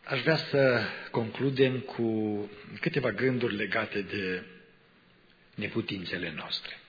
Aș vrea să concludem cu câteva gânduri legate de neputințele noastre.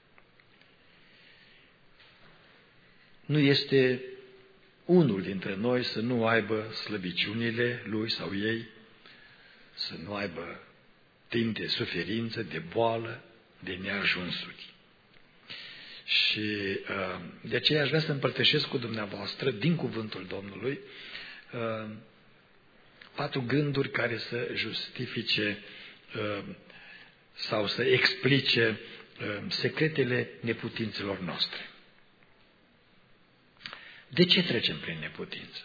Nu este unul dintre noi să nu aibă slăbiciunile lui sau ei, să nu aibă timp de suferință, de boală, de neajunsuri. Și de aceea aș vrea să împărtășesc cu dumneavoastră, din cuvântul Domnului, 4 gânduri care să justifice sau să explice secretele neputințelor noastre. De ce trecem prin neputință?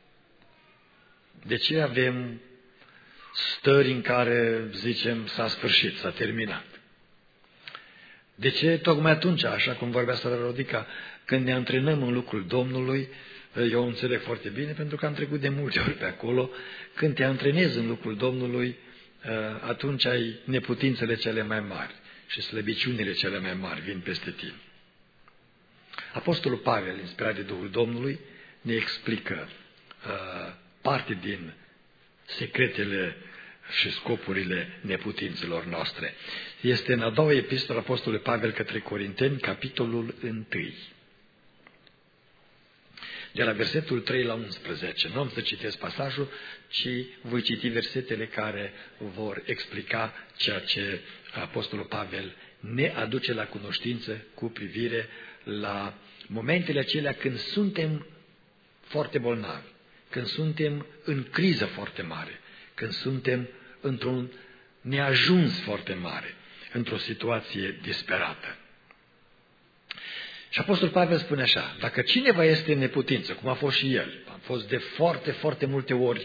De ce avem stări în care zicem s-a sfârșit, s-a terminat? De ce tocmai atunci, așa cum vorbea Sora Rodica, când ne antrenăm în lucrul Domnului, eu înțeleg foarte bine pentru că am trecut de multe ori pe acolo, când te antrenezi în lucrul Domnului, atunci ai neputințele cele mai mari și slăbiciunile cele mai mari vin peste tine. Apostolul Pavel, inspirat de Duhul Domnului, ne explică parte din secretele și scopurile neputințelor noastre. Este în a doua epistolă Apostolului Pavel către Corinteni, capitolul 1. De la versetul 3 la 11. Nu am să citesc pasajul, ci voi citi versetele care vor explica ceea ce Apostolul Pavel ne aduce la cunoștință cu privire la momentele acelea când suntem foarte bolnavi, când suntem în criză foarte mare, când suntem într-un neajuns foarte mare, într-o situație disperată. Și Apostolul Pavel spune așa: dacă cineva este în neputință, cum a fost și el, a fost de foarte, foarte multe ori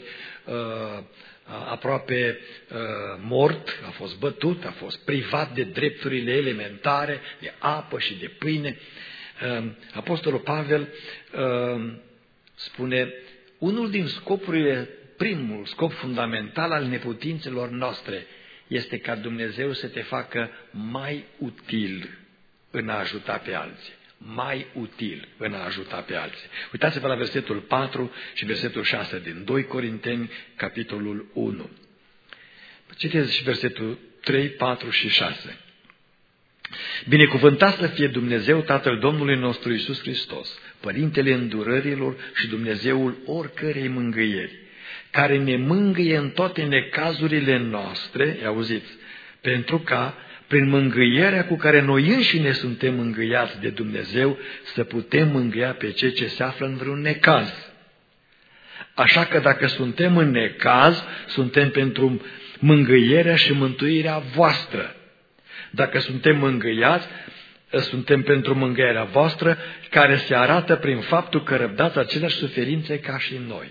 aproape mort, a fost bătut, a fost privat de drepturile elementare, de apă și de pâine, Apostolul Pavel spune, unul din scopurile, primul scop fundamental al neputințelor noastre este ca Dumnezeu să te facă mai util în a ajuta pe alții. Mai util în a ajuta pe alții. Uitați-vă la versetul 4 și versetul 6 din 2 Corinteni, capitolul 1. Citeți și versetul 3, 4 și 6. Binecuvântat să fie Dumnezeu, Tatăl Domnului nostru Iisus Hristos, Părintele îndurărilor și Dumnezeul oricărei mângâieri, care ne mângâie în toate necazurile noastre, auziți, pentru ca, prin mângâierea cu care noi înșine suntem mângâiați de Dumnezeu, să putem mângâia pe cei ce se află în vreun necaz. Așa că dacă suntem în necaz, suntem pentru mângâierea și mântuirea voastră. Dacă suntem mângâiați, suntem pentru mângâierea voastră, care se arată prin faptul că răbdați aceleași suferințe ca și noi.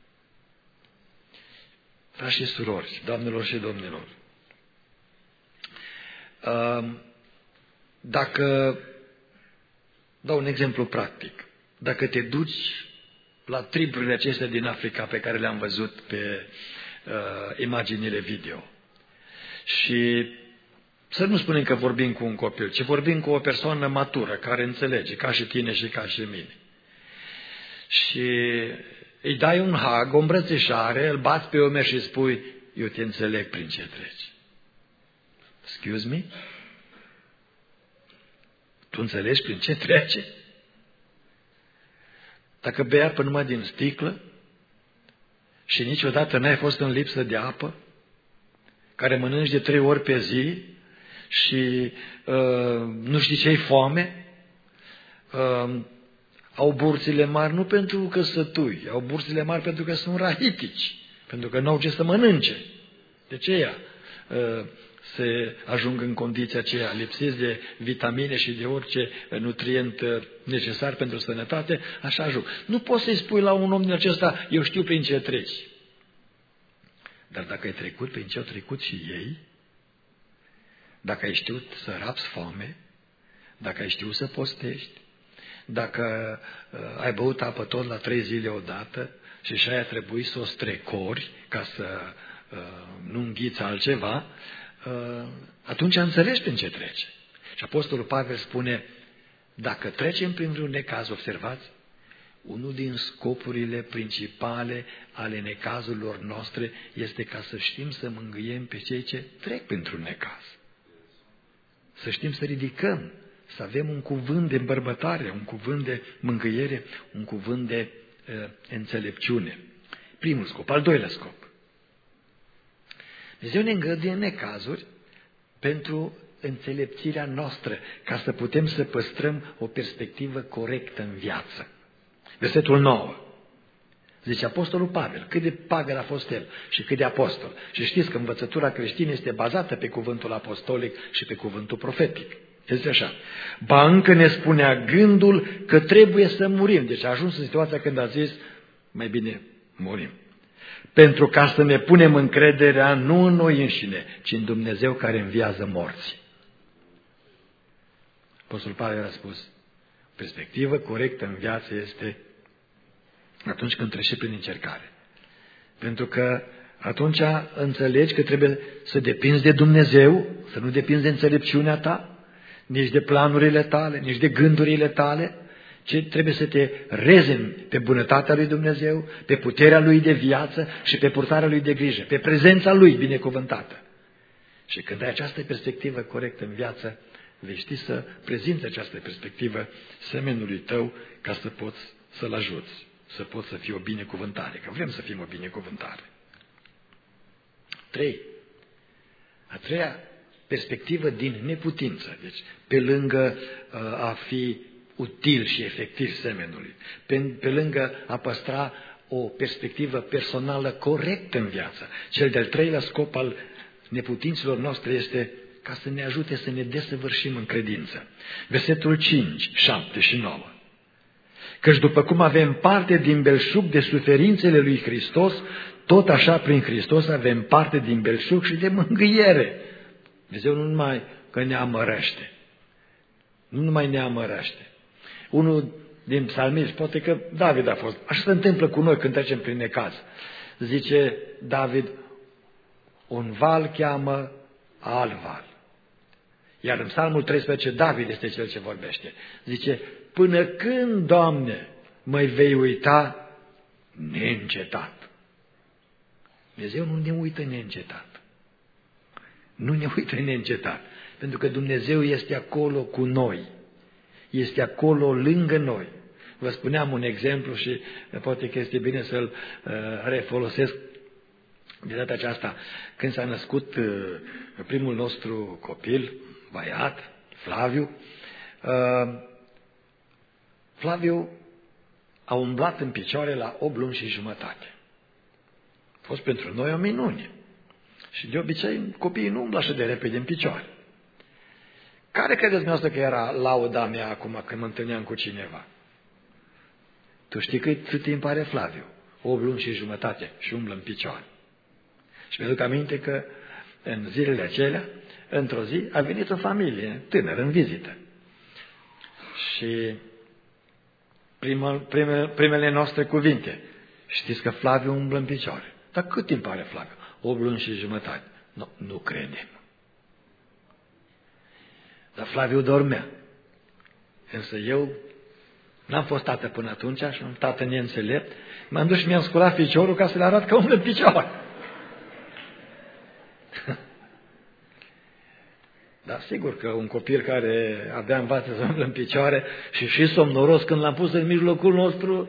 Frați și surori, doamnelor și domnilor, dacă, dau un exemplu practic, dacă te duci la triburile acestea din Africa pe care le-am văzut pe imaginile video și să nu spunem că vorbim cu un copil, ci vorbim cu o persoană matură care înțelege, ca și tine și ca și mine. Și îi dai un hug, o îmbrățișare, îl bați pe umeri și spui, eu te înțeleg prin ce treci. Excuse me? Tu înțelegi prin ce trece? Dacă bei apă numai din sticlă și niciodată n-ai fost în lipsă de apă, care mănânci de 3 ori pe zi și nu știi ce-i foame, au burțile mari nu pentru că sătui, au burțile mari pentru că sunt rahitici, pentru că n-au ce să mănânce. De aceea se ajung în condiția aceea, lipsiți de vitamine și de orice nutrient necesar pentru sănătate, așa ajung. Nu poți să-i spui la un om din acesta, eu știu prin ce treci. Dar dacă ai trecut prin ce au trecut și ei, dacă ai știut să rabzi foame, dacă ai știut să postești, dacă ai băut apă tot la 3 zile odată și aia trebuie să o strecori ca să nu înghiți altceva, atunci înțelegi prin ce trece. Și Apostolul Pavel spune, dacă trecem prin vreun necaz, observați, Unul din scopurile principale ale necazurilor noastre este ca să știm să mângâiem pe cei ce trec pentru necaz. Să știm să ridicăm, să avem un cuvânt de îmbărbătare, un cuvânt de mângâiere, un cuvânt de înțelepciune. Primul scop. Al doilea scop. Dumnezeu ne îngăduie necazuri pentru înțelepțirea noastră, ca să putem să păstrăm o perspectivă corectă în viață. Versetul 9. Zice Apostolul Pavel, cât de pagă a fost el și cât de apostol. Și știți că învățătura creștină este bazată pe cuvântul apostolic și pe cuvântul profetic. Este așa. Ba încă ne spunea gândul că trebuie să murim. Deci a ajuns în situația când a zis, mai bine murim. Pentru ca să ne punem încrederea nu în noi înșine, ci în Dumnezeu care înviază morții. Apostolul Pavel a spus, perspectivă corectă în viață este atunci când treci prin încercare. Pentru că atunci înțelegi că trebuie să depinzi de Dumnezeu, să nu depinzi de înțelepciunea ta, nici de planurile tale, nici de gândurile tale, ci trebuie să te rezemi pe bunătatea lui Dumnezeu, pe puterea lui de viață și pe purtarea lui de grijă, pe prezența lui binecuvântată. Și când ai această perspectivă corectă în viață, vei ști să prezinți această perspectivă semenului tău ca să poți să-l ajuți, să poți să fii o binecuvântare, că vrem să fim o binecuvântare. 3. A treia perspectivă din neputință, deci pe lângă a fi util și efectiv semenului, pe lângă a păstra o perspectivă personală corectă în viață. Cel de-al treilea scop al neputinților noastre este ca să ne ajute să ne desăvârșim în credință. Versetul 5, 7 și 9. Căci după cum avem parte din belșug de suferințele lui Hristos, tot așa prin Hristos avem parte din belșug și de mângâiere. Dumnezeu nu numai că ne amărăște, nu numai ne amărăște. Unul din psalmiști, poate că David a fost, așa se întâmplă cu noi când trecem prin necaz. Zice David, un val cheamă alt val. Iar în Psalmul 13, David este cel ce vorbește. Zice, până când, Doamne, mă vei uita neîncetat? Dumnezeu nu ne uită neîncetat. Nu ne uită neîncetat. Pentru că Dumnezeu este acolo cu noi. Este acolo lângă noi. Vă spuneam un exemplu și poate că este bine să-l refolosesc de data aceasta. Când s-a născut primul nostru copil, băiat, Flaviu, Flaviu a umblat în picioare la 8 luni și jumătate. A fost pentru noi o minune. Și de obicei copiii nu umblă așa de repede în picioare. Care credeți dumneavoastră că era lauda mea acum când mă întâlneam cu cineva? Tu știi cât timp are Flaviu? 8 luni și jumătate și umblă în picioare. Și mi-aduc aminte că în zilele acelea, într-o zi, a venit o familie tânără în vizită. Și primele noastre cuvinte, știți că Flaviu umblă în picioare. Dar cât timp are Flaviu? 8 luni și jumătate. Nu credem. Dar Flaviu dormea. Însă eu n-am fost tată până atunci și un tată neînțelept. M-am dus și mi-am sculat piciorul ca să le arăt că umblă în picioare. Dar sigur că un copil care abia învață să umblă în picioare și somnoros, când l-am pus în mijlocul nostru,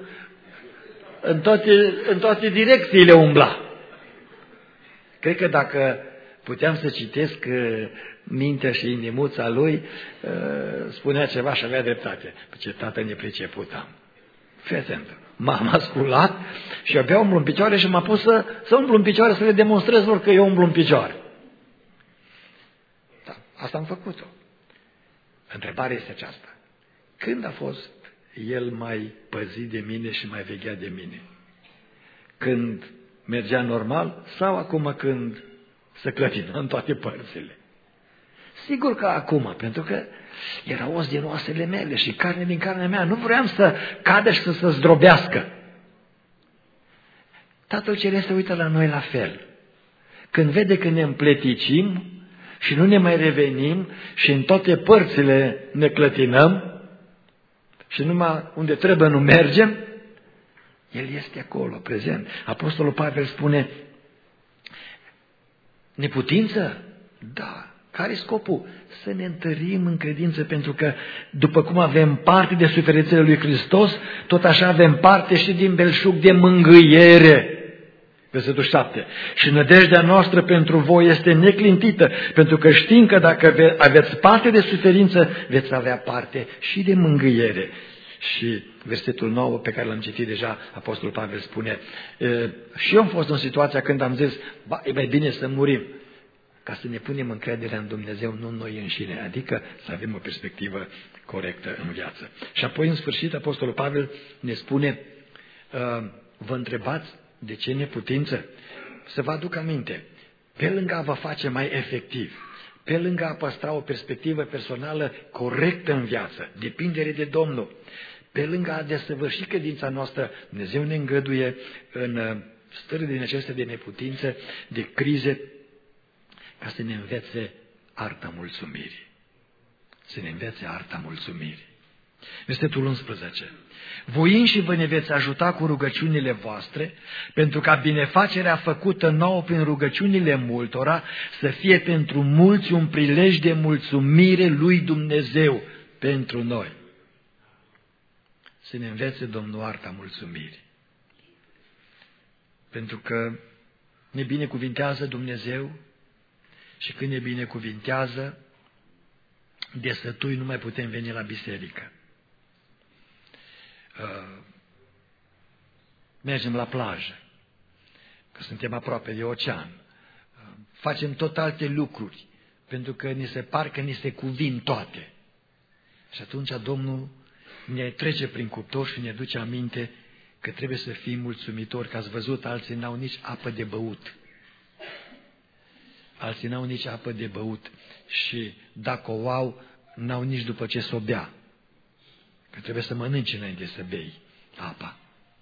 în toate direcțiile umbla. Cred că dacă puteam să citesc mintea și inimuța lui, spunea ceva și avea dreptate. Ce tată nepriceput am. Fii atent. M-am sculat și abia umblu în picioare și m-a pus să umblu în picioare, să le demonstrez lor că eu umblu în picioare. Da, asta am făcut-o. Întrebarea este aceasta. Când a fost el mai păzit de mine și mai veghea de mine? Când mergea normal sau acum când se clătină în toate părțile? Sigur că acum, pentru că era os din oasele mele și carne din carnea mea. Nu vreau să cadă și să se zdrobească. Tatăl Ceresc se uită la noi la fel. Când vede că ne împleticim și nu ne mai revenim și în toate părțile ne clătinăm și numai unde trebuie nu mergem, El este acolo, prezent. Apostolul Pavel spune, neputință? Da. Care-i scopul? Să ne întărim în credință, pentru că după cum avem parte de suferințele lui Hristos, tot așa avem parte și din belșug de mângâiere. Versetul 7. Și nădejdea noastră pentru voi este neclintită, pentru că știm că dacă aveți parte de suferință, veți avea parte și de mângâiere. Și versetul 9 pe care l-am citit deja, Apostolul Pavel spune, și eu am fost în situația când am zis, e mai bine să murim, ca să ne punem încrederea în Dumnezeu, nu în noi înșine, adică să avem o perspectivă corectă în viață. Și apoi, în sfârșit, Apostolul Pavel ne spune, vă întrebați de ce neputință? Să vă aduc aminte, pe lângă a vă face mai efectiv, pe lângă a păstra o perspectivă personală corectă în viață, depindere de Domnul, pe lângă a desăvârși credința noastră, Dumnezeu ne îngăduie în stări din acestea de neputință, de crize, ca să ne învețe arta mulțumirii. Să ne învețe arta mulțumirii. Versetul 11. Voi înși vă ne veți ajuta cu rugăciunile voastre, pentru ca binefacerea făcută nouă prin rugăciunile multora să fie pentru mulți un prilej de mulțumire lui Dumnezeu pentru noi. Să ne învețe Domnul arta mulțumirii. Pentru că ne binecuvintează Dumnezeu și când ne binecuvintează, de sătui nu mai putem veni la biserică. Mergem la plajă, că suntem aproape de ocean. Facem tot alte lucruri, pentru că ni se par că ni se cuvin toate. Și atunci Domnul ne trece prin cuptor și ne duce aminte că trebuie să fim mulțumitori, că ați văzut, alții n-au nici apă de băut. Alții n-au nici apă de băut și dacă o au, n-au nici după ce s-o bea. Că trebuie să mănânci înainte să bei apa.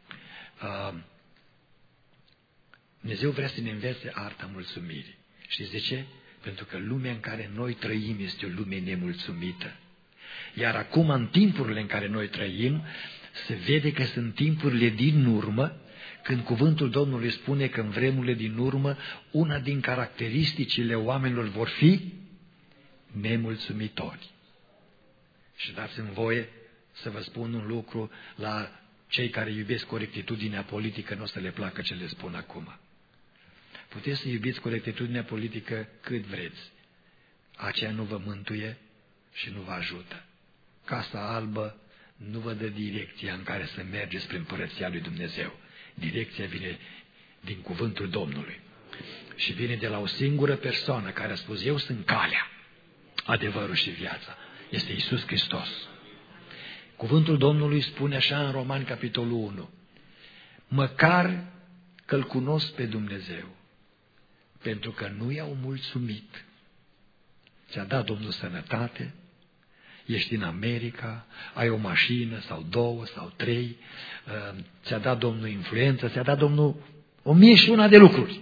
Dumnezeu vrea să ne învețe arta mulțumirii. Știți de ce? Pentru că lumea în care noi trăim este o lume nemulțumită. Iar acum, în timpurile în care noi trăim, se vede că sunt timpurile din urmă, când cuvântul Domnului spune că în vremurile din urmă, una din caracteristicile oamenilor vor fi nemulțumitori. Și dați-mi voie să vă spun un lucru la cei care iubesc corectitudinea politică, nu o să le placă ce le spun acum. Puteți să iubiți corectitudinea politică cât vreți. Aceea nu vă mântuie și nu vă ajută. Casa Albă nu vă dă direcția în care să mergeți spre împărăția lui Dumnezeu. Direcția vine din cuvântul Domnului. Și vine de la o singură persoană care a spus, eu sunt calea, adevărul și viața. Este Iisus Hristos. Cuvântul Domnului spune așa în Romani, capitolul 1. Măcar că-L cunosc pe Dumnezeu, pentru că nu i-au mulțumit. Ți-a dat Domnul sănătate, ești în America, ai o mașină sau 2 sau 3, ți-a dat Domnul influență, ți-a dat Domnul 1001 de lucruri.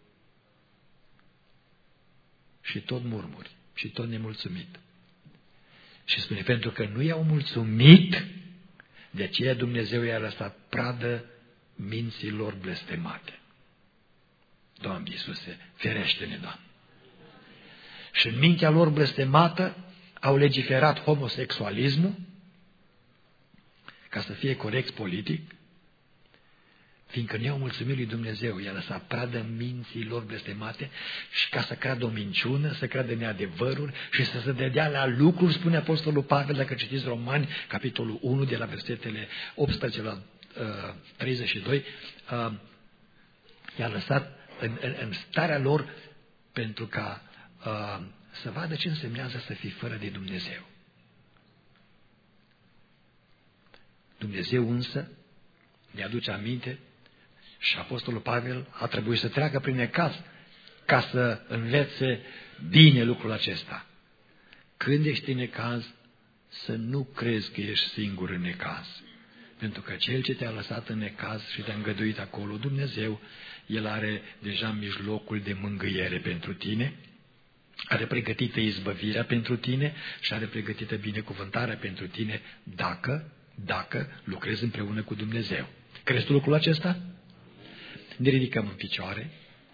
Și tot murmuri, și tot nemulțumit. Și spune, pentru că nu i-au mulțumit, de aceea Dumnezeu i-a lăsat pradă minților blestemate. Doamne Iisuse, ferește-ne, Doamne! Și în mintea lor blestemată au legiferat homosexualismul, ca să fie corect politic, fiindcă nu i-au mulțumit lui Dumnezeu, i-a lăsat pradă minții lor blestemate și ca să creadă o minciună, să creadă neadevăruri și să se dea la lucruri, spune Apostolul Pavel, dacă citiți Romani, capitolul 1, de la versetele 18 la 32, i-a lăsat în starea lor pentru ca să vadă ce însemnează să fii fără de Dumnezeu. Dumnezeu însă ne aduce aminte și Apostolul Pavel a trebuit să treacă prin necaz ca să învețe bine lucrul acesta. Când ești în necaz, să nu crezi că ești singur în necaz. Pentru că Cel ce te-a lăsat în necaz și te-a îngăduit acolo, Dumnezeu, El are deja mijlocul de mângâiere pentru tine, are pregătită izbăvirea pentru tine și are pregătită binecuvântarea pentru tine dacă lucrezi împreună cu Dumnezeu. Crezi tu lucrul acesta? Ne ridicăm în picioare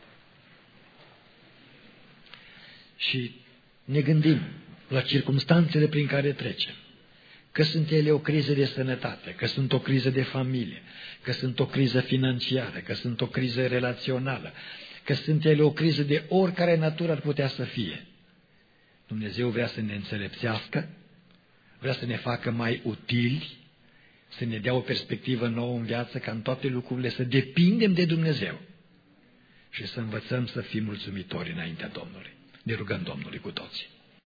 și ne gândim la circumstanțele prin care trecem. Că sunt ele o criză de sănătate, că sunt o criză de familie, că sunt o criză financiară, că sunt o criză relațională, că sunt ele o criză de oricare natură ar putea să fie. Dumnezeu vrea să ne înțelepțească, vrea să ne facă mai utili, să ne dea o perspectivă nouă în viață, ca în toate lucrurile să depindem de Dumnezeu și să învățăm să fim mulțumitori înaintea Domnului. Ne rugăm Domnului cu toții.